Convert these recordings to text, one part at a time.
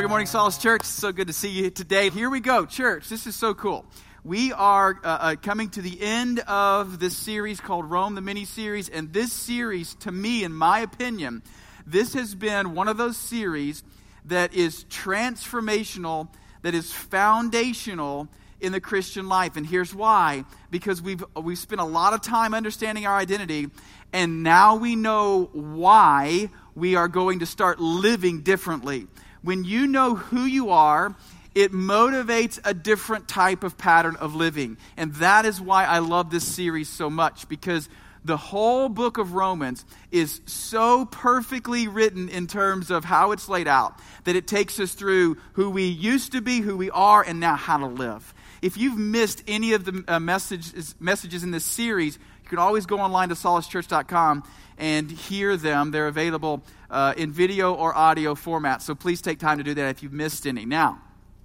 Well, good morning, Solace Church. So good to see you today. Here we go, church. This is so cool. We are coming to the end of this series called Rome, the mini-series. And this series, to me, in my opinion, this has been one of those series that is transformational, that is foundational in the Christian life. And here's why. Because we've spent a lot of time understanding our identity, and now we know why we are going to start living differently. When you know who you are, it motivates a different type of pattern of living. And that is why I love this series so much, because the whole book of Romans is so perfectly written in terms of how it's laid out, that it takes us through who we used to be, who we are, and now how to live. If you've missed any of the messages in this series, you can always go online to solacechurch.com and hear them. They're available in video or audio format, so please take time to do that if you've missed any. Now,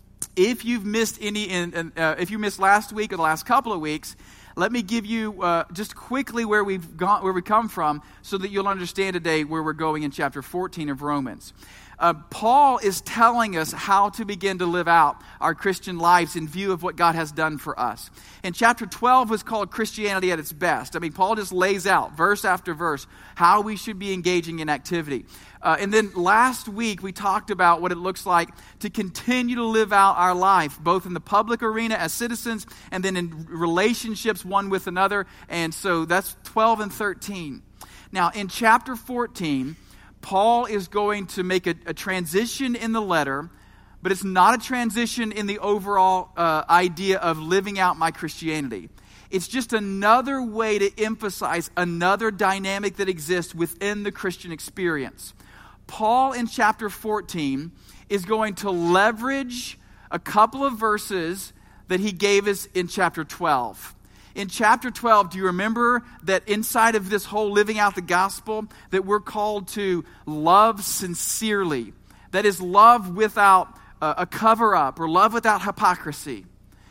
if you've missed any, if you missed last week or the last couple of weeks, let me give you just quickly where we come from, so that you'll understand today where we're going in chapter 14 of Romans. Paul is telling us how to begin to live out our Christian lives in view of what God has done for us. And chapter 12 was called Christianity at its best. I mean, Paul just lays out, verse after verse, how we should be engaging in activity. And then last week, we talked about what it looks like to continue to live out our life, both in the public arena as citizens, and then in relationships one with another. And so that's 12 and 13. Now, in chapter 14... Paul is going to make a transition in the letter, but it's not a transition in the overall idea of living out my Christianity. It's just another way to emphasize another dynamic that exists within the Christian experience. Paul in chapter 14 is going to leverage a couple of verses that he gave us in chapter 12. In chapter 12, do you remember that inside of this whole living out the gospel, that we're called to love sincerely? That is, love without a cover-up, or love without hypocrisy.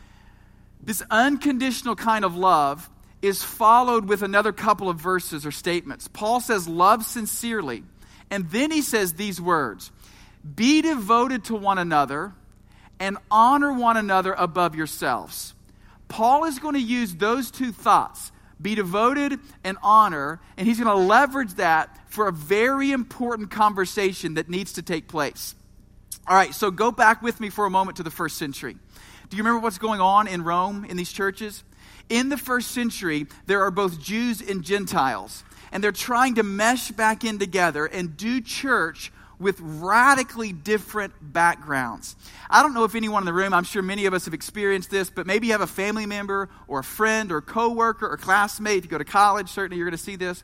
This unconditional kind of love is followed with another couple of verses or statements. Paul says, love sincerely. And then he says these words, be devoted to one another and honor one another above yourselves. Paul is going to use those two thoughts, be devoted and honor, and he's going to leverage that for a very important conversation that needs to take place. All right, so go back with me for a moment to the first century. Do you remember what's going on in Rome, in these churches? In the first century, there are both Jews and Gentiles, and they're trying to mesh back in together and do church with radically different backgrounds. I don't know if anyone in the room, I'm sure many of us have experienced this, but maybe you have a family member or a friend or coworker or classmate. If you go to college, certainly you're going to see this.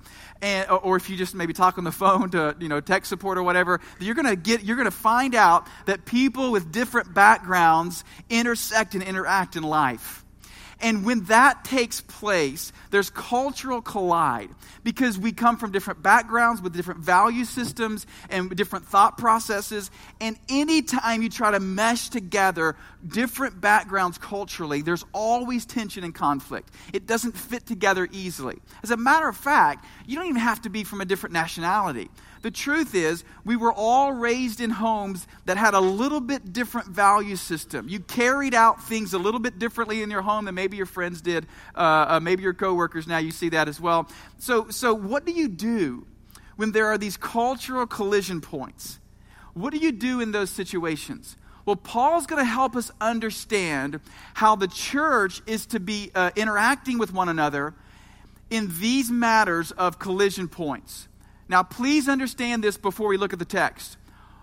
Or if you just maybe talk on the phone to tech support or whatever, you're going to find out that people with different backgrounds intersect and interact in life. And when that takes place, there's cultural collide, because we come from different backgrounds with different value systems and different thought processes. And anytime you try to mesh together different backgrounds culturally, there's always tension and conflict. It doesn't fit together easily. As a matter of fact, you don't even have to be from a different nationality. The truth is, we were all raised in homes that had a little bit different value system. You carried out things a little bit differently in your home than maybe your friends did, maybe your coworkers. Now you see that as well. So what do you do when there are these cultural collision points? What do you do in those situations? Well, Paul's going to help us understand how the church is to be interacting with one another in these matters of collision points. Now, please understand this before we look at the text.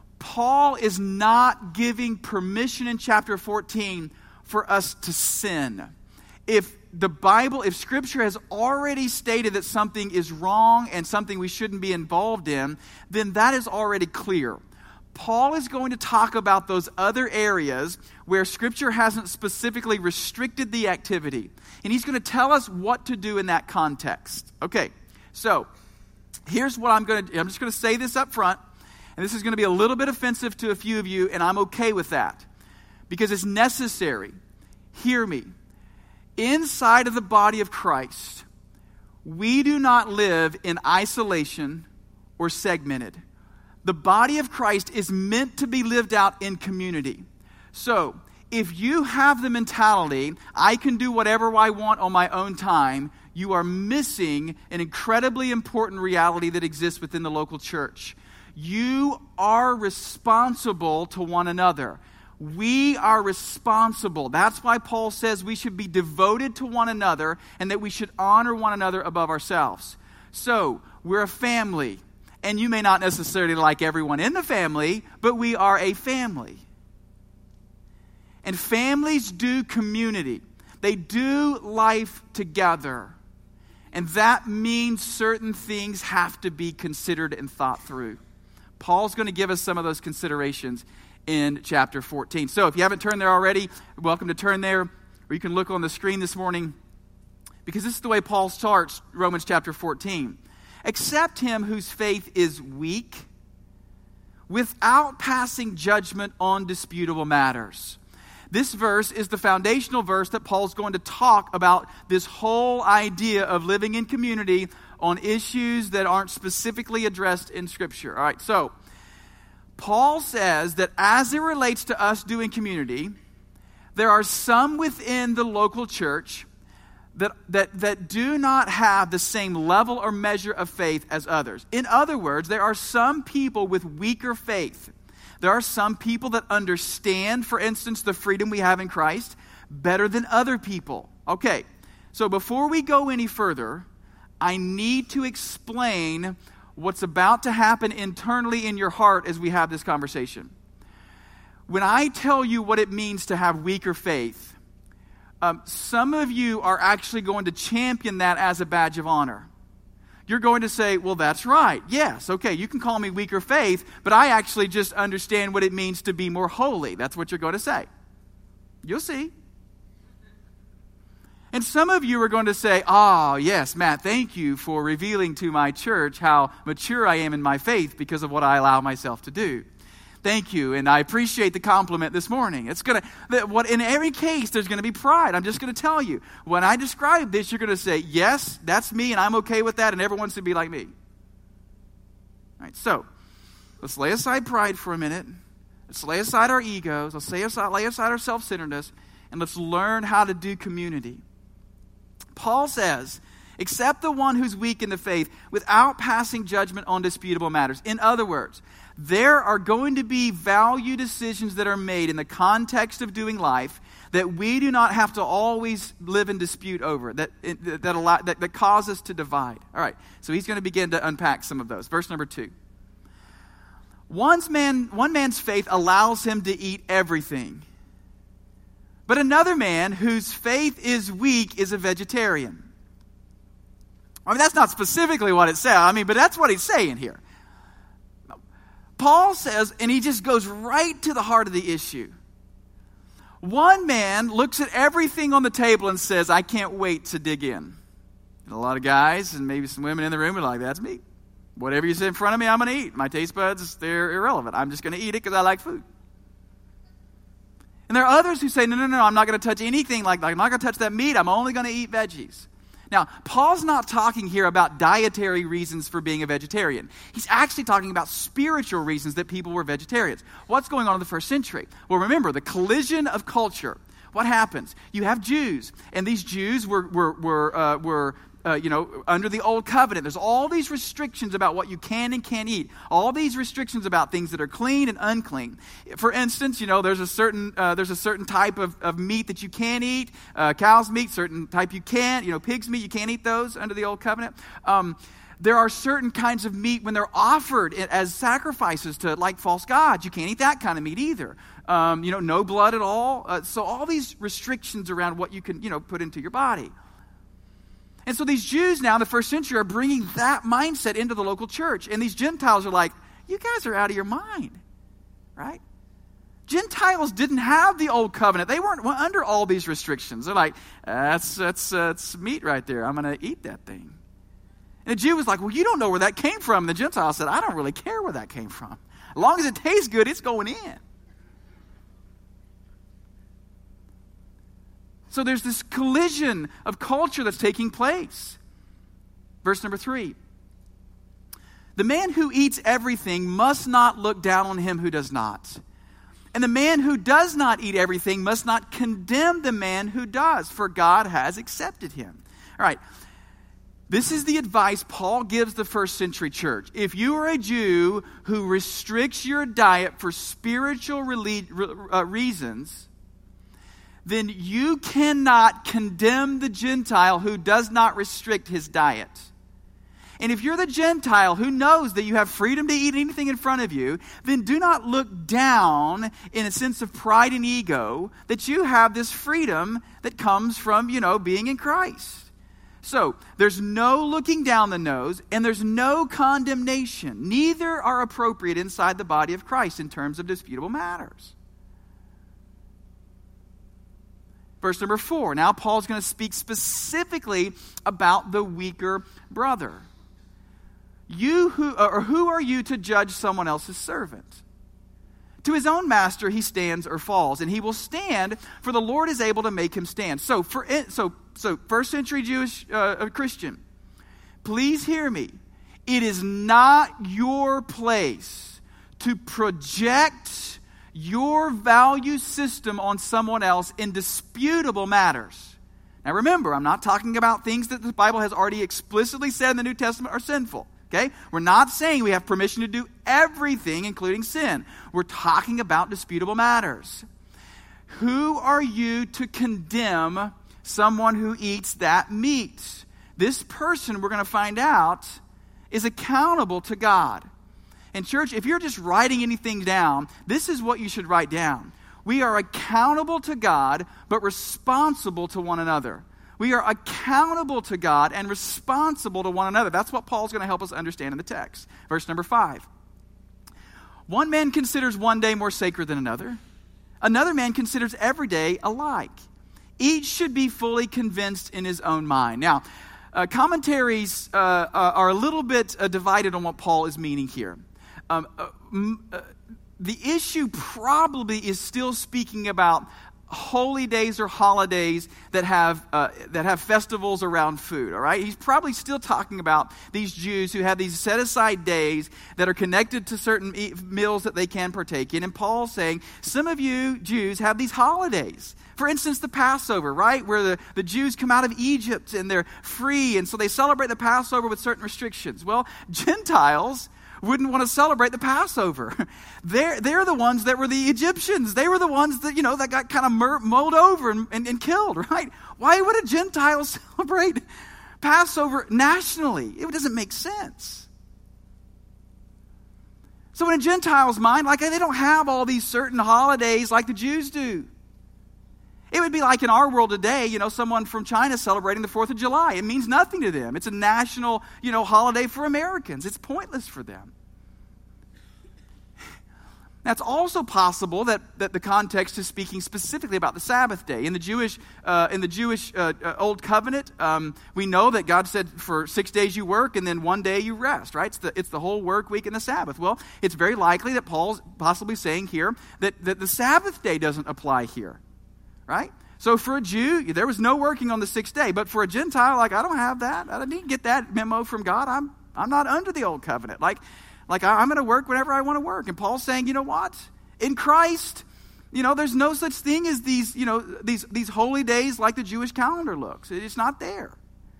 Paul is not giving permission in chapter 14 for us to sin. If Scripture has already stated that something is wrong and something we shouldn't be involved in, then that is already clear. Paul is going to talk about those other areas where Scripture hasn't specifically restricted the activity. And he's going to tell us what to do in that context. Okay, so here's what I'm just going to say this up front, and this is going to be a little bit offensive to a few of you, and I'm okay with that, because it's necessary. Hear me. Inside of the body of Christ, we do not live in isolation or segmented. The body of Christ is meant to be lived out in community. So, if you have the mentality, I can do whatever I want on my own time, you are missing an incredibly important reality that exists within the local church. You are responsible to one another. We are responsible. That's why Paul says we should be devoted to one another and that we should honor one another above ourselves. So, we're a family, and you may not necessarily like everyone in the family, but we are a family. And families do community. They do life together. And that means certain things have to be considered and thought through. Paul's going to give us some of those considerations in chapter 14. So if you haven't turned there already, you're welcome to turn there. Or you can look on the screen this morning. Because this is the way Paul starts Romans chapter 14. Accept him whose faith is weak, without passing judgment on disputable matters. This verse is the foundational verse that Paul's going to talk about this whole idea of living in community on issues that aren't specifically addressed in Scripture. All right, so Paul says that as it relates to us doing community, there are some within the local church that do not have the same level or measure of faith as others. In other words, there are some people with weaker faith. There are some people that understand, for instance, the freedom we have in Christ better than other people. Okay, so before we go any further, I need to explain what's about to happen internally in your heart as we have this conversation. When I tell you what it means to have weaker faith, some of you are actually going to champion that as a badge of honor. You're going to say, well, that's right. Yes, okay, you can call me weaker faith, but I actually just understand what it means to be more holy. That's what you're going to say. You'll see. And some of you are going to say, oh, yes, Matt, thank you for revealing to my church how mature I am in my faith because of what I allow myself to do. Thank you, and I appreciate the compliment this morning. In every case, there's going to be pride. I'm just going to tell you. When I describe this, you're going to say, yes, that's me, and I'm okay with that, and everyone's to be like me. All right, so let's lay aside pride for a minute. Let's lay aside our egos. Let's lay aside our self-centeredness, and let's learn how to do community. Paul says, accept the one who's weak in the faith without passing judgment on disputable matters. In other words, there are going to be value decisions that are made in the context of doing life that we do not have to always live in dispute over, that cause us to divide. All right, so he's going to begin to unpack some of those. Verse number 2. One man's faith allows him to eat everything, but another man whose faith is weak is a vegetarian. I mean, that's not specifically what it says, but that's what he's saying here. Paul says, and he just goes right to the heart of the issue. One man looks at everything on the table and says, I can't wait to dig in. And a lot of guys and maybe some women in the room are like, that's me. Whatever you sit in front of me, I'm going to eat. My taste buds, they're irrelevant. I'm just going to eat it because I like food. And there are others who say, no, I'm not going to touch anything like that. I'm not going to touch that meat. I'm only going to eat veggies. Now, Paul's not talking here about dietary reasons for being a vegetarian. He's actually talking about spiritual reasons that people were vegetarians. What's going on in the first century? Well, remember, the collision of culture. What happens? You have Jews, and these Jews were under the old covenant. There's all these restrictions about what you can and can't eat. All these restrictions about things that are clean and unclean. For instance, there's a certain type of meat that you can eat. Cow's meat, certain type you can't. Pig's meat, you can't eat those under the old covenant. There are certain kinds of meat when they're offered as sacrifices to false gods. You can't eat that kind of meat either. No blood at all. So all these restrictions around what you can, put into your body. And so these Jews now in the first century are bringing that mindset into the local church. And these Gentiles are like, you guys are out of your mind, right? Gentiles didn't have the old covenant. They weren't under all these restrictions. They're like, that's meat right there. I'm going to eat that thing. And the Jew was like, well, you don't know where that came from. And the Gentile said, I don't really care where that came from. As long as it tastes good, it's going in. So there's this collision of culture that's taking place. Verse number 3. The man who eats everything must not look down on him who does not. And the man who does not eat everything must not condemn the man who does, for God has accepted him. All right. This is the advice Paul gives the first century church. If you are a Jew who restricts your diet for spiritual reasons, then you cannot condemn the Gentile who does not restrict his diet. And if you're the Gentile who knows that you have freedom to eat anything in front of you, then do not look down in a sense of pride and ego that you have this freedom that comes from, being in Christ. So, there's no looking down the nose, and there's no condemnation. Neither are appropriate inside the body of Christ in terms of disputable matters. Verse number 4. Now, Paul's going to speak specifically about the weaker brother. Who are you to judge someone else's servant? To his own master he stands or falls, and he will stand, for the Lord is able to make him stand. So first century Jewish Christian, please hear me. It is not your place to project your value system on someone else in disputable matters. Now remember, I'm not talking about things that the Bible has already explicitly said in the New Testament are sinful. Okay? We're not saying we have permission to do everything, including sin. We're talking about disputable matters. Who are you to condemn someone who eats that meat? This person, we're going to find out, is accountable to God. And church, if you're just writing anything down, this is what you should write down. We are accountable to God, but responsible to one another. We are accountable to God and responsible to one another. That's what Paul's going to help us understand in the text. Verse number 5. One man considers one day more sacred than another. Another man considers every day alike. Each should be fully convinced in his own mind. Now, commentaries are a little bit divided on what Paul is meaning here. The issue probably is still speaking about holy days or holidays that have festivals around food, all right? He's probably still talking about these Jews who have these set-aside days that are connected to certain meals that they can partake in. And Paul's saying, some of you Jews have these holidays. For instance, the Passover, right? Where the Jews come out of Egypt and they're free, and so they celebrate the Passover with certain restrictions. Well, Gentiles wouldn't want to celebrate the Passover. They're the ones that were the Egyptians. They were the ones that, that got kind of mowed over and killed, right? Why would a Gentile celebrate Passover nationally? It doesn't make sense. So in a Gentile's mind, they don't have all these certain holidays like the Jews do. It would be like in our world today, someone from China celebrating the 4th of July. It means nothing to them. It's a national, holiday for Americans. It's pointless for them. Now, it's also possible that the context is speaking specifically about the Sabbath day. In the Jewish Old Covenant, we know that God said for 6 days you work and then 1 day you rest, right? It's the whole work week and the Sabbath. Well, it's very likely that Paul's possibly saying here that the Sabbath day doesn't apply here. Right? So for a Jew, there was no working on the 6th day. But for a Gentile, I don't have that. I didn't get that memo from God. I'm not under the old covenant. I'm going to work whenever I want to work. And Paul's saying, you know what? In Christ, there's no such thing as these holy days like the Jewish calendar looks. It's not there.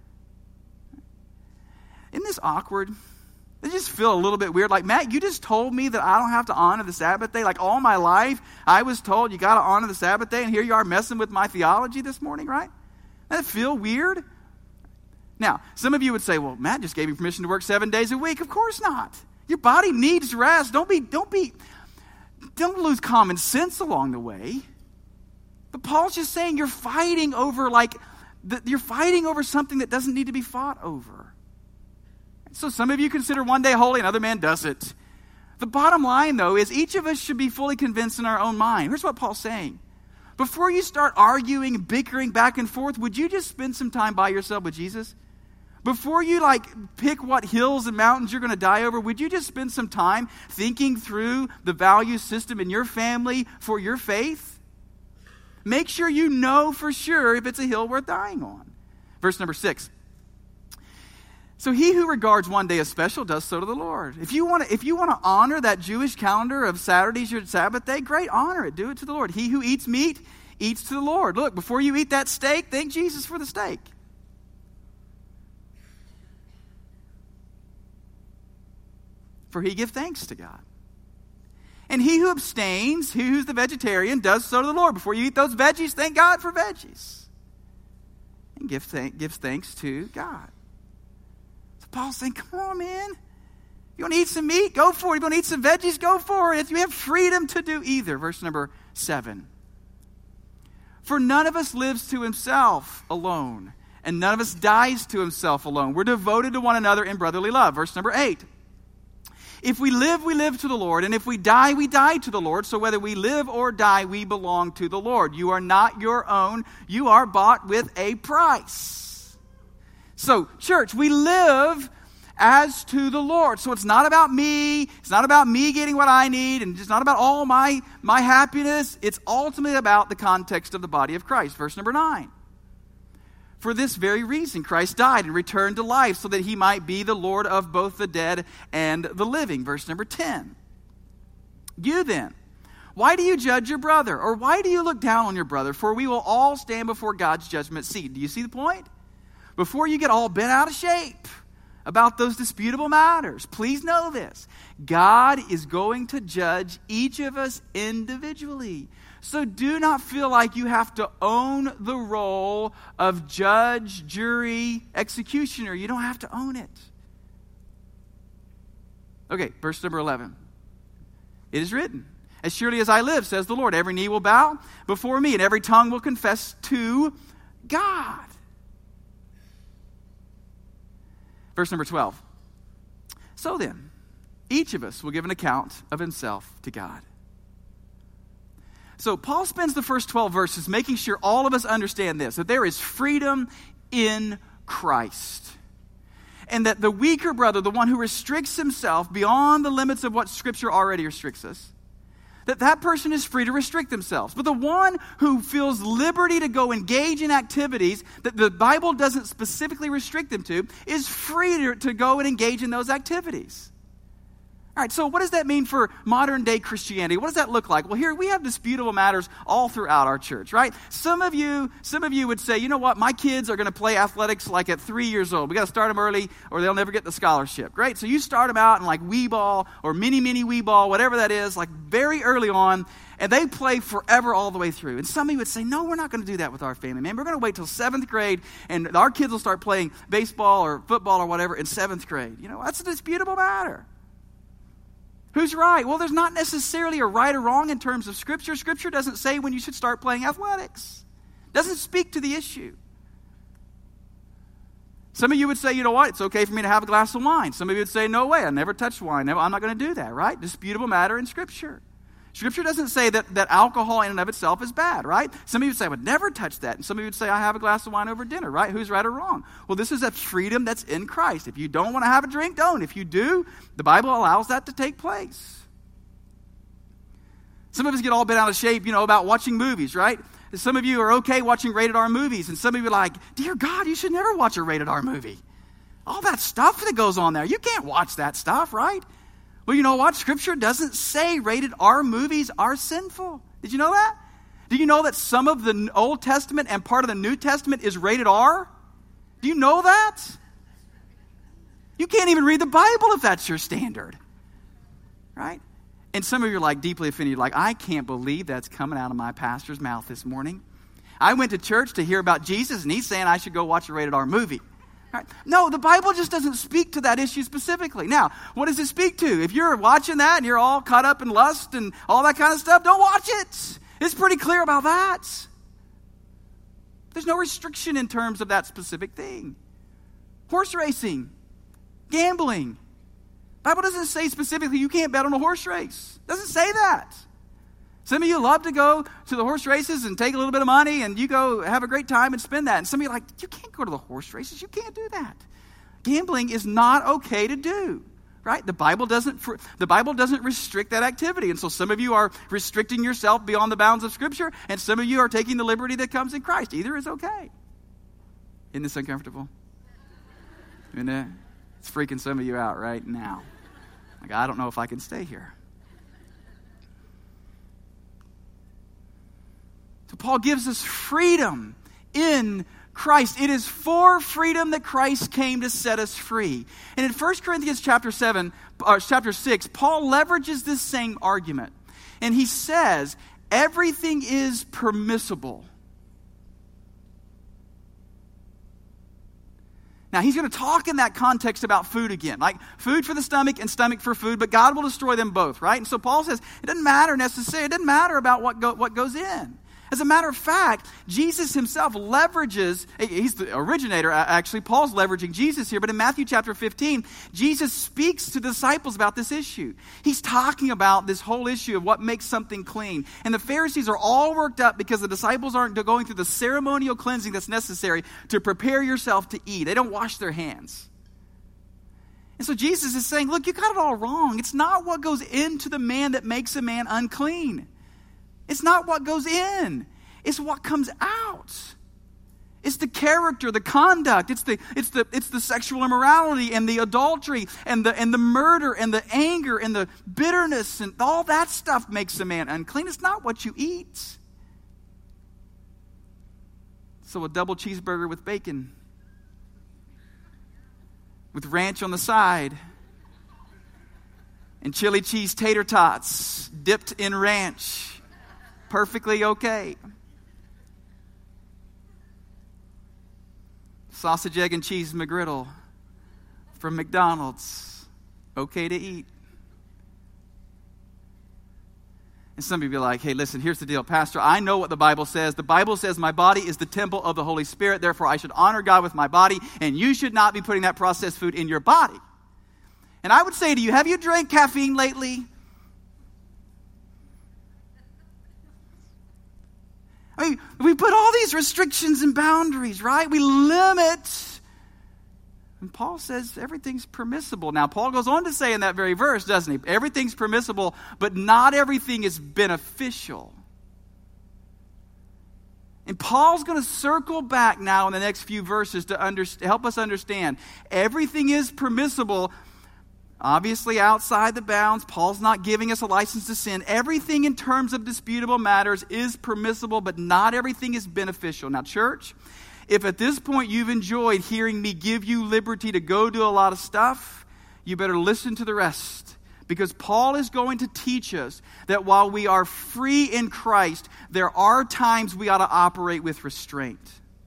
Isn't this awkward? They just feel a little bit weird. Matt, you just told me that I don't have to honor the Sabbath day. All my life, I was told you got to honor the Sabbath day, and here you are messing with my theology this morning, right? Doesn't that feel weird? Now, some of you would say, well, Matt just gave me permission to work 7 days a week. Of course not. Your body needs rest. Don't lose common sense along the way. But Paul's just saying you're fighting over something that doesn't need to be fought over. So some of you consider one day holy, another man doesn't. The bottom line, though, is each of us should be fully convinced in our own mind. Here's what Paul's saying. Before you start arguing and bickering back and forth, would you just spend some time by yourself with Jesus? Before you pick what hills and mountains you're going to die over, would you just spend some time thinking through the value system in your family for your faith? Make sure you know for sure if it's a hill worth dying on. Verse number 6. So he who regards one day as special does so to the Lord. If you want to honor that Jewish calendar of Saturday's your Sabbath day, great, honor it. Do it to the Lord. He who eats meat eats to the Lord. Look, before you eat that steak, thank Jesus for the steak. For he give thanks to God. And he who abstains, he who's the vegetarian, does so to the Lord. Before you eat those veggies, thank God for veggies. And gives thanks to God. So Paul's saying, come on, man. If you want to eat some meat, go for it. If you want to eat some veggies, go for it. If you have freedom to do either. Verse number 7. For none of us lives to himself alone, and none of us dies to himself alone. We're devoted to one another in brotherly love. Verse number 8. If we live to the Lord, and if we die to the Lord. So whether we live or die, we belong to the Lord. You are not your own. You are bought with a price. So, church, we live as to the Lord. So it's not about me. It's not about me getting what I need, and it's not about all my happiness. It's ultimately about the context of the body of Christ. Verse number 9. For this very reason, Christ died and returned to life so that he might be the Lord of both the dead and the living. Verse number 10. You then, why do you judge your brother? Or why do you look down on your brother? For we will all stand before God's judgment seat. Do you see the point? Before you get all bent out of shape about those disputable matters, please know this. God is going to judge each of us individually. So do not feel like you have to own the role of judge, jury, executioner. You don't have to own it. Okay, verse number 11. It is written, as surely as I live, says the Lord, every knee will bow before me, and every tongue will confess to God. Verse number 12. So then, each of us will give an account of himself to God. So Paul spends the first 12 verses making sure all of us understand this, that there is freedom in Christ. And that the weaker brother, the one who restricts himself beyond the limits of what Scripture already restricts us, that person is free to restrict themselves. But the one who feels liberty to go engage in activities that the Bible doesn't specifically restrict them to is free to go and engage in those activities. All right, so what does that mean for modern day Christianity? What does that look like? Well, here we have disputable matters all throughout our church, right? Some of you would say, you know what, my kids are going to play athletics like at 3 years old. We got to start them early or they'll never get the scholarship. Great, so you start them out in like wee ball or mini wee ball, whatever that is, like very early on, and they play forever all the way through. And some of you would say, no, we're not going to do that with our family, man. We're going to wait till 7th grade and our kids will start playing baseball or football or whatever in 7th grade. You know, that's a disputable matter. Who's right? Well, there's not necessarily a right or wrong in terms of Scripture. Scripture doesn't say when you should start playing athletics. It doesn't speak to the issue. Some of you would say, you know what, it's okay for me to have a glass of wine. Some of you would say, no way, I never touched wine. I'm not going to do that, right? Disputable matter in Scripture. Scripture doesn't say that alcohol in and of itself is bad, right? Some of you would say, I would never touch that. And some of you would say, I have a glass of wine over dinner, right? Who's right or wrong? Well, this is a freedom that's in Christ. If you don't want to have a drink, don't. If you do, the Bible allows that to take place. Some of us get all bent out of shape, about watching movies, right? Some of you are okay watching rated R movies. And some of you are like, dear God, you should never watch a rated R movie. All that stuff that goes on there, you can't watch that stuff, right? Well, you know what? Scripture doesn't say rated R movies are sinful. Did you know that? Do you know that some of the Old Testament and part of the New Testament is rated R? Do you know that? You can't even read the Bible if that's your standard. Right? And some of you are like deeply offended. You're like, I can't believe that's coming out of my pastor's mouth this morning. I went to church to hear about Jesus and he's saying I should go watch a rated R movie. Right? No, the Bible just doesn't speak to that issue specifically. Now, what does it speak to? If you're watching that and you're all caught up in lust and all that kind of stuff, don't watch it. It's pretty clear about that. There's no restriction in terms of that specific thing. Horse racing, gambling. The Bible doesn't say specifically you can't bet on a horse race. It doesn't say that. Some of you love to go to the horse races and take a little bit of money and you go have a great time and spend that. And some of you are like, you can't go to the horse races. You can't do that. Gambling is not okay to do, right? The Bible doesn't restrict that activity. And so some of you are restricting yourself beyond the bounds of Scripture, and some of you are taking the liberty that comes in Christ. Either is okay. Isn't this uncomfortable? Isn't it? It's freaking some of you out right now. Like, I don't know if I can stay here. So Paul gives us freedom in Christ. It is for freedom that Christ came to set us free. And in 1 Corinthians chapter 6, Paul leverages this same argument. And he says, everything is permissible. Now, he's going to talk in that context about food again, like food for the stomach and stomach for food, but God will destroy them both, right? And so Paul says, it doesn't matter necessarily, it doesn't matter about what goes in. As a matter of fact, Jesus himself leverages, he's the originator, actually. Paul's leveraging Jesus here, but in Matthew chapter 15, Jesus speaks to the disciples about this issue. He's talking about this whole issue of what makes something clean. And the Pharisees are all worked up because the disciples aren't going through the ceremonial cleansing that's necessary to prepare yourself to eat. They don't wash their hands. And so Jesus is saying, look, you got it all wrong. It's not what goes into the man that makes a man unclean. It's not what goes in. It's what comes out. It's the character, the conduct. It's the sexual immorality and the adultery and the murder and the anger and the bitterness and all that stuff makes a man unclean. It's not what you eat. So a double cheeseburger with bacon, with ranch on the side, and chili cheese tater tots dipped in ranch. Perfectly okay. Sausage, egg, and cheese McGriddle from McDonald's. Okay to eat. And some of you be like, hey, listen, here's the deal. Pastor, I know what the Bible says. The Bible says my body is the temple of the Holy Spirit. Therefore, I should honor God with my body. And you should not be putting that processed food in your body. And I would say to you, have you drank caffeine lately? I mean, we put all these restrictions and boundaries, right? We limit. And Paul says everything's permissible. Now, Paul goes on to say in that very verse, doesn't he? Everything's permissible, but not everything is beneficial. And Paul's going to circle back now in the next few verses to help us understand everything is permissible. Obviously, outside the bounds, Paul's not giving us a license to sin. Everything in terms of disputable matters is permissible, but not everything is beneficial. Now, church, if at this point you've enjoyed hearing me give you liberty to go do a lot of stuff, you better listen to the rest. Because Paul is going to teach us that while we are free in Christ, there are times we ought to operate with restraint.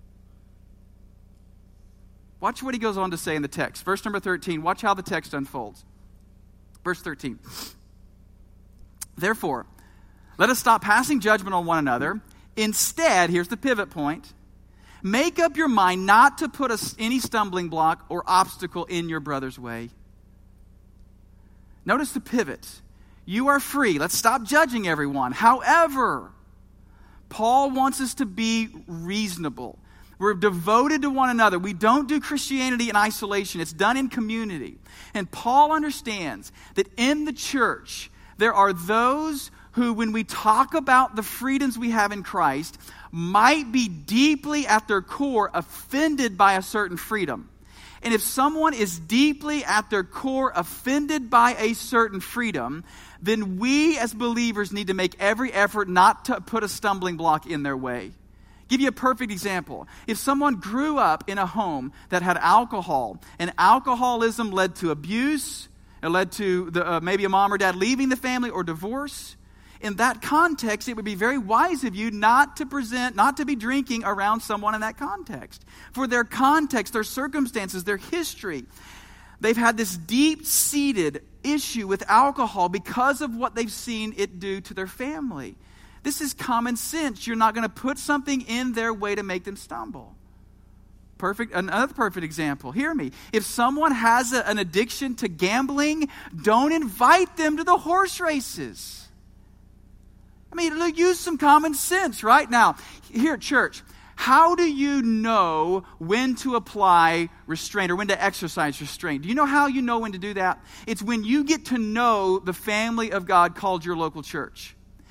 Watch what he goes on to say in the text. Verse number 13. Watch how the text unfolds. Verse 13. Therefore, let us stop passing judgment on one another. Instead, here's the pivot point. Make up your mind not to put any stumbling block or obstacle in your brother's way. Notice the pivot. You are free. Let's stop judging everyone. However, Paul wants us to be reasonable. We're devoted to one another. We don't do Christianity in isolation. It's done in community. And Paul understands that in the church, there are those who, when we talk about the freedoms we have in Christ, might be deeply at their core offended by a certain freedom. And if someone is deeply at their core offended by a certain freedom, then we as believers need to make every effort not to put a stumbling block in their way. Give you a perfect example. If someone grew up in a home that had alcohol, and alcoholism led to abuse, it led to maybe a mom or dad leaving the family or divorce, in that context, it would be very wise of you not to be drinking around someone in that context. For their context, their circumstances, their history, they've had this deep-seated issue with alcohol because of what they've seen it do to their family. This is common sense. You're not going to put something in their way to make them stumble. Another perfect example. Hear me. If someone has an addiction to gambling, don't invite them to the horse races. I mean, use some common sense right now. Here at church, how do you know when to apply restraint or when to exercise restraint? Do you know how you know when to do that? It's when you get to know the family of God called your local church.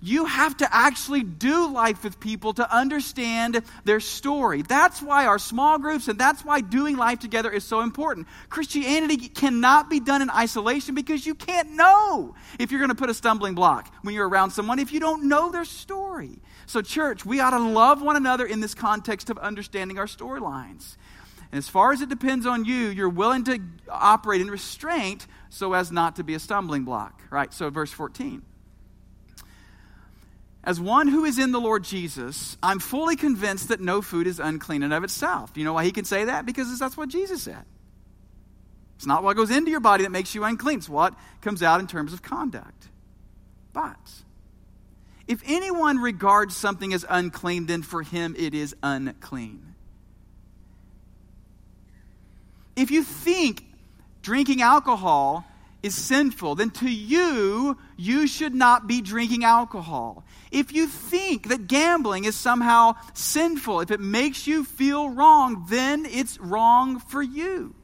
You have to actually do life with people to understand their story. That's why our small groups and that's why doing life together is so important. Christianity cannot be done in isolation because you can't know if you're going to put a stumbling block when you're around someone if you don't know their story. So church, we ought to love one another in this context of understanding our storylines. And as far as it depends on you, you're willing to operate in restraint so as not to be a stumbling block. Right? So verse 14. As one who is in the Lord Jesus, I'm fully convinced that no food is unclean in and of itself. Do you know why he can say that? Because that's what Jesus said. It's not what goes into your body that makes you unclean. It's what comes out in terms of conduct. But if anyone regards something as unclean, then for him it is unclean. If you think drinking alcohol is sinful, then to you should not be drinking alcohol. If you think that gambling is somehow sinful, if it makes you feel wrong, then it's wrong for you.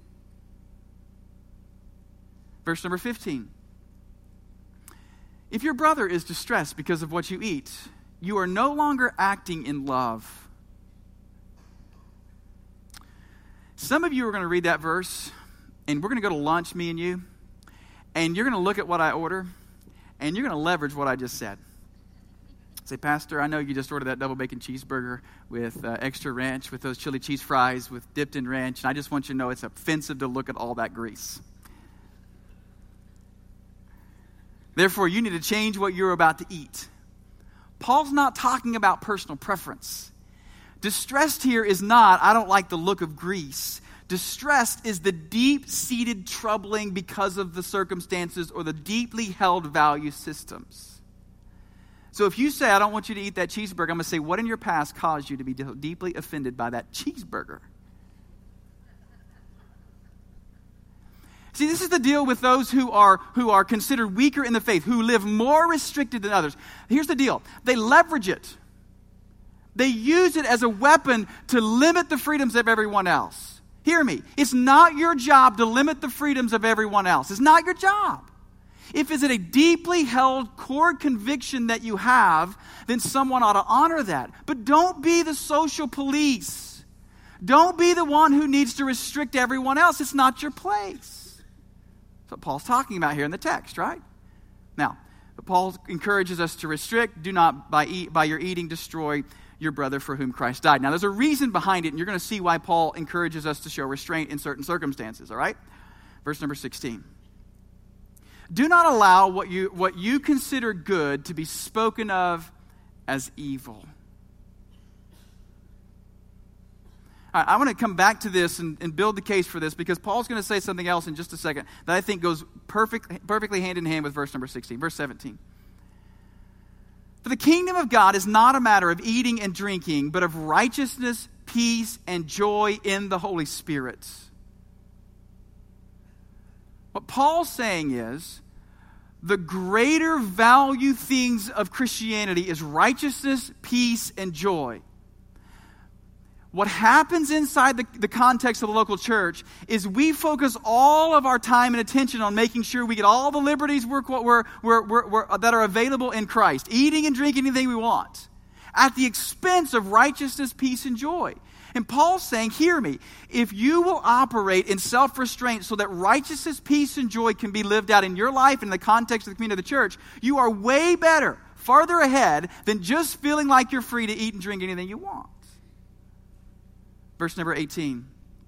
Verse number 15. If your brother is distressed because of what you eat, you are no longer acting in love. Some of you are going to read that verse, and we're going to go to lunch, me and you, and you're going to look at what I order, and you're going to leverage what I just said. Say, Pastor, I know you just ordered that double bacon cheeseburger with extra ranch, with those chili cheese fries with dipped in ranch, and I just want you to know it's offensive to look at all that grease. Therefore, you need to change what you're about to eat. Paul's not talking about personal preference. Distressed here is not, I don't like the look of grease. Distressed is the deep-seated troubling because of the circumstances or the deeply held value systems. So if you say, I don't want you to eat that cheeseburger, I'm going to say, what in your past caused you to be deeply offended by that cheeseburger? See, this is the deal with those who are considered weaker in the faith, who live more restricted than others. Here's the deal. They leverage it. They use it as a weapon to limit the freedoms of everyone else. Hear me. It's not your job to limit the freedoms of everyone else. It's not your job. If it's a deeply held core conviction that you have, then someone ought to honor that. But don't be the social police. Don't be the one who needs to restrict everyone else. It's not your place. That's what Paul's talking about here in the text, right? Now, but Paul encourages us to restrict. Do not by your eating destroy your brother for whom Christ died. Now, there's a reason behind it, and you're going to see why Paul encourages us to show restraint in certain circumstances, all right? Verse number 16. Do not allow what you consider good to be spoken of as evil. All right, I want to come back to this and build the case for this because Paul's going to say something else in just a second that I think goes perfectly hand in hand with verse number 16. Verse 17. For the kingdom of God is not a matter of eating and drinking, but of righteousness, peace, and joy in the Holy Spirit. What Paul's saying is, the greater value things of Christianity is righteousness, peace, and joy. What happens inside the context of the local church is we focus all of our time and attention on making sure we get all the liberties that are available in Christ, eating and drinking anything we want, at the expense of righteousness, peace, and joy. And Paul's saying, hear me, if you will operate in self-restraint so that righteousness, peace, and joy can be lived out in your life in the context of the community of the church, you are way better, farther ahead than just feeling like you're free to eat and drink anything you want. Verse number 18.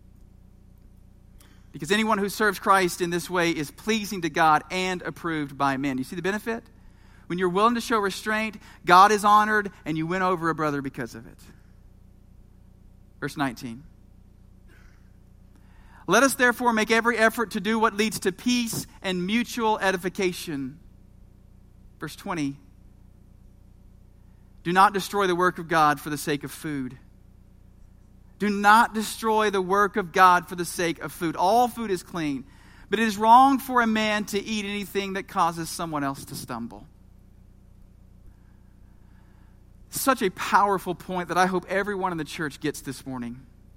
Because anyone who serves Christ in this way is pleasing to God and approved by men. You see the benefit? When you're willing to show restraint, God is honored and you win over a brother because of it. Verse 19. Let us therefore make every effort to do what leads to peace and mutual edification. Verse 20. Do not destroy the work of God for the sake of food. Do not destroy the work of God for the sake of food. All food is clean, but it is wrong for a man to eat anything that causes someone else to stumble. Such a powerful point that I hope everyone in the church gets this morning.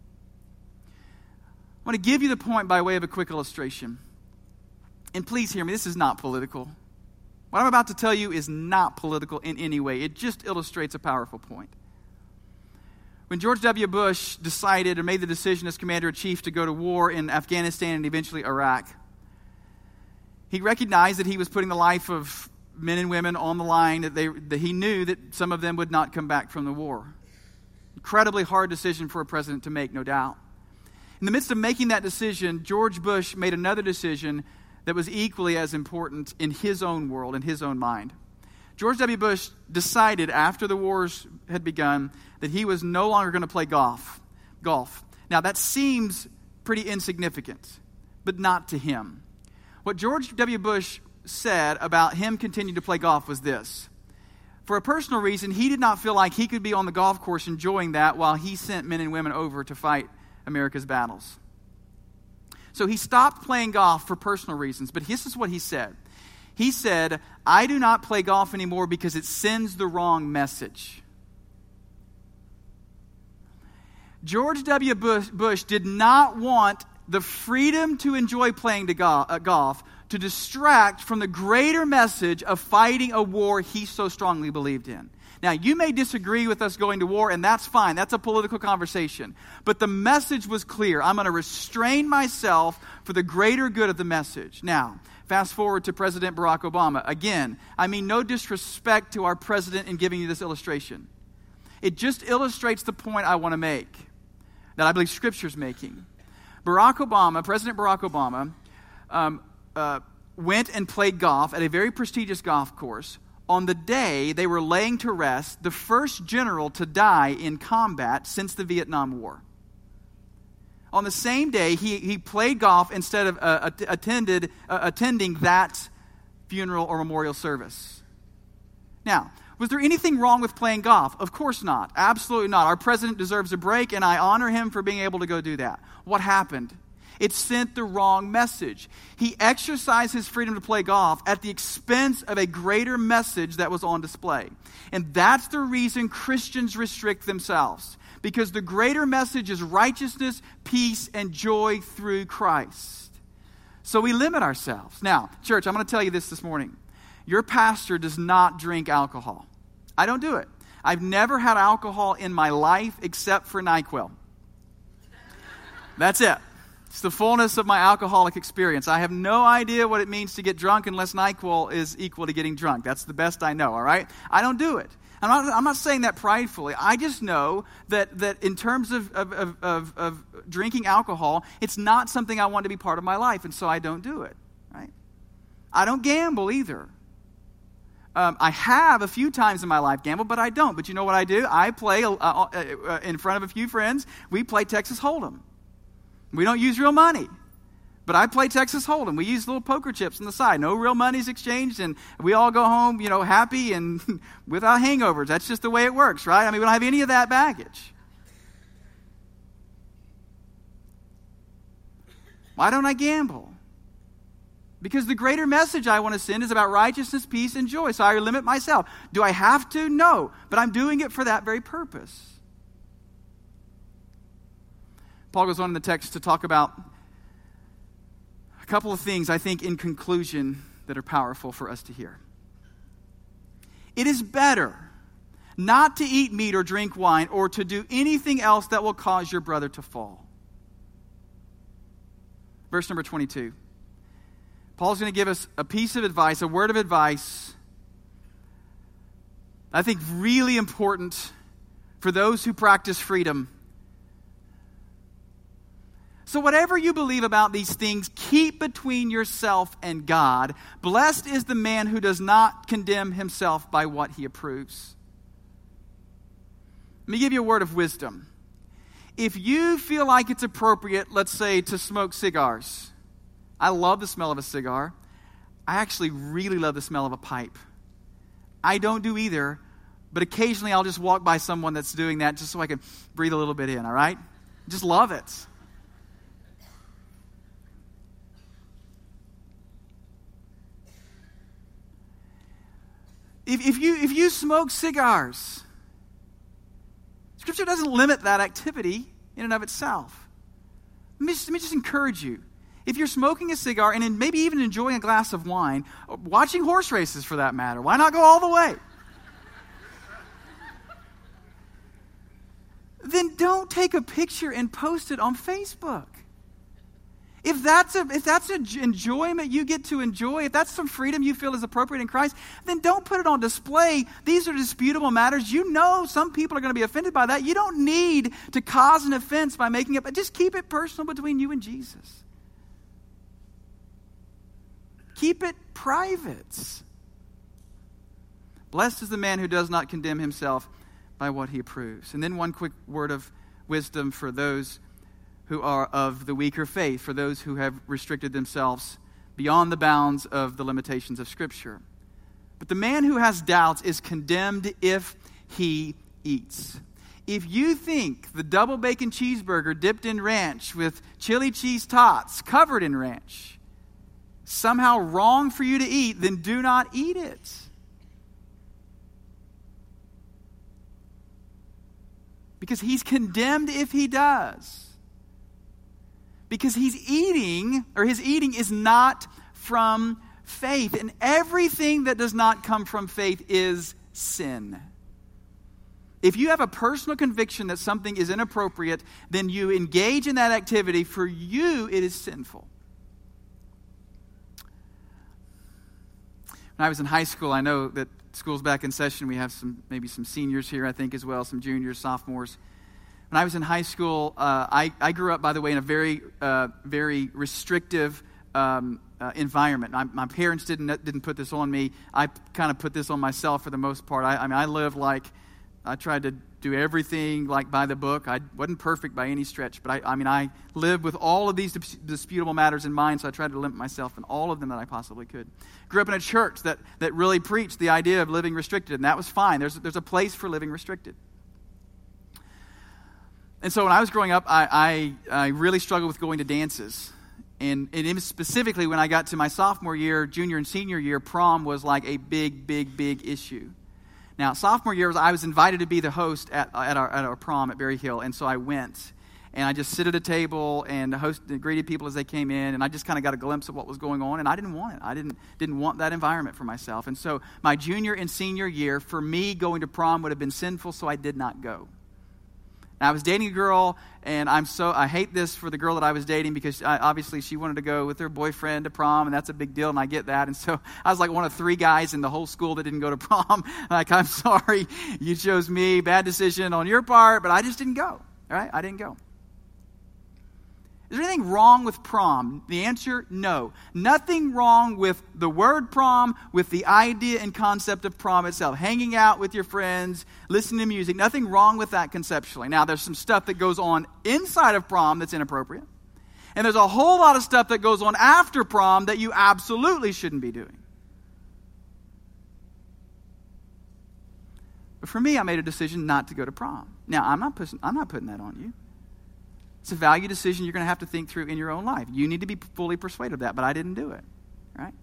I want to give you the point by way of a quick illustration. And please hear me, this is not political. What I'm about to tell you is not political in any way. It just illustrates a powerful point. When George W. Bush decided or made the decision as commander-in-chief to go to war in Afghanistan and eventually Iraq, he recognized that he was putting the life of men and women on the line, that he knew that some of them would not come back from the war. Incredibly hard decision for a president to make, no doubt. In the midst of making that decision, George Bush made another decision that was equally as important in his own world, in his own mind. George W. Bush decided after the wars had begun that he was no longer going to play golf. Now, that seems pretty insignificant, but not to him. What George W. Bush said about him continuing to play golf was this. For a personal reason, he did not feel like he could be on the golf course enjoying that while he sent men and women over to fight America's battles. So he stopped playing golf for personal reasons, but this is what he said. He said, I do not play golf anymore because it sends the wrong message. George W. Bush did not want the freedom to enjoy playing golf to distract from the greater message of fighting a war he so strongly believed in. Now, you may disagree with us going to war, and that's fine. That's a political conversation. But the message was clear. I'm going to restrain myself for the greater good of the message. Now, fast forward to President Barack Obama. Again, I mean no disrespect to our president in giving you this illustration. It just illustrates the point I want to make, that I believe Scripture's making. President Barack Obama, went and played golf at a very prestigious golf course on the day they were laying to rest the first general to die in combat since the Vietnam War. On the same day, he played golf instead of attending that funeral or memorial service. Now, was there anything wrong with playing golf? Of course not. Absolutely not. Our president deserves a break, and I honor him for being able to go do that. What happened? It sent the wrong message. He exercised his freedom to play golf at the expense of a greater message that was on display. And that's the reason Christians restrict themselves. Because the greater message is righteousness, peace, and joy through Christ. So we limit ourselves. Now, church, I'm going to tell you this morning. Your pastor does not drink alcohol. I don't do it. I've never had alcohol in my life except for NyQuil. That's it. It's the fullness of my alcoholic experience. I have no idea what it means to get drunk unless NyQuil is equal to getting drunk. That's the best I know, all right? I don't do it. I'm not saying that pridefully. I just know that in terms of drinking alcohol, it's not something I want to be part of my life, and so I don't do it, right? I don't gamble either. I have a few times in my life gambled, but I don't. But you know what I do? I play in front of a few friends. We play Texas Hold'em. We don't use real money, but I play Texas Hold'em. We use little poker chips on the side. No real money's exchanged, and we all go home, happy and without hangovers. That's just the way it works, right? I mean, we don't have any of that baggage. Why don't I gamble? Because the greater message I want to send is about righteousness, peace, and joy. So I limit myself. Do I have to? No. But I'm doing it for that very purpose. Paul goes on in the text to talk about a couple of things, I think, in conclusion, that are powerful for us to hear. It is better not to eat meat or drink wine or to do anything else that will cause your brother to fall. Verse number 22. Paul's going to give us a piece of advice, a word of advice, I think really important for those who practice freedom. So whatever you believe about these things, keep between yourself and God. Blessed is the man who does not condemn himself by what he approves. Let me give you a word of wisdom. If you feel like it's appropriate, let's say, to smoke cigars. I love the smell of a cigar. I actually really love the smell of a pipe. I don't do either, but occasionally I'll just walk by someone that's doing that just so I can breathe a little bit in, all right? Just love it. If you smoke cigars, Scripture doesn't limit that activity in and of itself. Let me just encourage you. if you're smoking a cigar and then maybe even enjoying a glass of wine, watching horse races for that matter, why not go all the way? Then don't take a picture and post it on Facebook. If that's an enjoyment you get to enjoy, if that's some freedom you feel is appropriate in Christ, then don't put it on display. These are disputable matters. You know some people are going to be offended by that. You don't need to cause an offense by making it, but just keep it personal between you and Jesus. Keep it private. Blessed is the man who does not condemn himself by what he approves. And then one quick word of wisdom for those who are of the weaker faith, for those who have restricted themselves beyond the bounds of the limitations of Scripture. But the man who has doubts is condemned if he eats. If you think the double bacon cheeseburger dipped in ranch with chili cheese tots covered in ranch somehow wrong for you to eat, then do not eat it. Because he's condemned if he does. Because his eating is not from faith. And everything that does not come from faith is sin. If you have a personal conviction that something is inappropriate, then you engage in that activity. For you, it is sinful. When I was in high school, I know that school's back in session. We have maybe some seniors here, I think, as well, some juniors, sophomores. When I was in high school, I grew up, by the way, in a very, very restrictive environment. My parents didn't put this on me. I kind of put this on myself for the most part. I lived like, I tried to do everything like by the book. I wasn't perfect by any stretch, but I lived with all of these disputable matters in mind, so I tried to limit myself in all of them that I possibly could. Grew up in a church that really preached the idea of living restricted, and that was fine. There's a place for living restricted. And so when I was growing up, I really struggled with going to dances. And even specifically when I got to my sophomore year, junior and senior year, prom was like a big, big, big issue. Now, sophomore year, I was invited to be the host at our prom at Berry Hill, and so I went. And I just sit at a table and greeted people as they came in, and I just kind of got a glimpse of what was going on, and I didn't want it. I didn't want that environment for myself. And so my junior and senior year, for me, going to prom would have been sinful, so I did not go. I was dating a girl, and I hate this for the girl that I was dating because obviously she wanted to go with her boyfriend to prom, and that's a big deal, and I get that. And so I was like one of 3 guys in the whole school that didn't go to prom. Like, I'm sorry, you chose me, bad decision on your part, but I just didn't go, all right? I didn't go. Is there anything wrong with prom? The answer, no. Nothing wrong with the word prom, with the idea and concept of prom itself. Hanging out with your friends, listening to music. Nothing wrong with that conceptually. Now, there's some stuff that goes on inside of prom that's inappropriate. And there's a whole lot of stuff that goes on after prom that you absolutely shouldn't be doing. But for me, I made a decision not to go to prom. Now, I'm not putting that on you. It's a value decision you're going to have to think through in your own life. You need to be fully persuaded of that, but I didn't do it, right?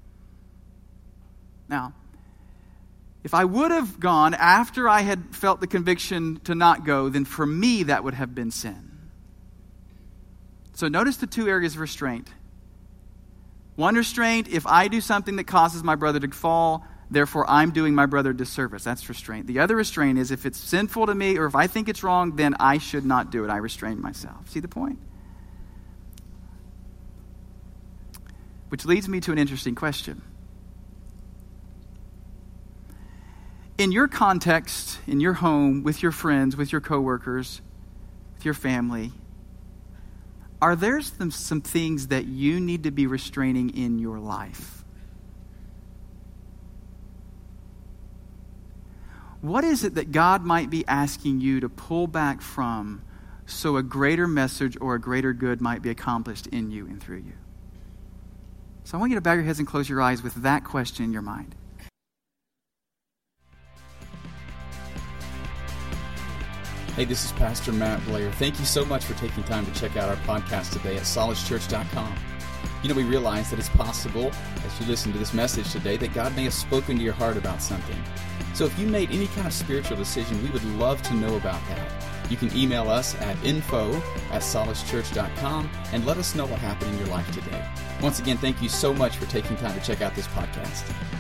Now, if I would have gone after I had felt the conviction to not go, then for me that would have been sin. So notice the 2 areas of restraint. One restraint, if I do something that causes my brother to fall, therefore I'm doing my brother a disservice. That's restraint. The other restraint is if it's sinful to me or if I think it's wrong, then I should not do it. I restrain myself. See the point? Which leads me to an interesting question. In your context, in your home, with your friends, with your coworkers, with your family, are there some things that you need to be restraining in your life? What is it that God might be asking you to pull back from so a greater message or a greater good might be accomplished in you and through you? So I want you to bow your heads and close your eyes with that question in your mind. Hey, this is Pastor Matt Blair. Thank you so much for taking time to check out our podcast today at solidchurch.com. You know, we realize that it's possible, as you listen to this message today, that God may have spoken to your heart about something. So if you made any kind of spiritual decision, we would love to know about that. You can email us at info@solacechurch.com and let us know what happened in your life today. Once again, thank you so much for taking time to check out this podcast.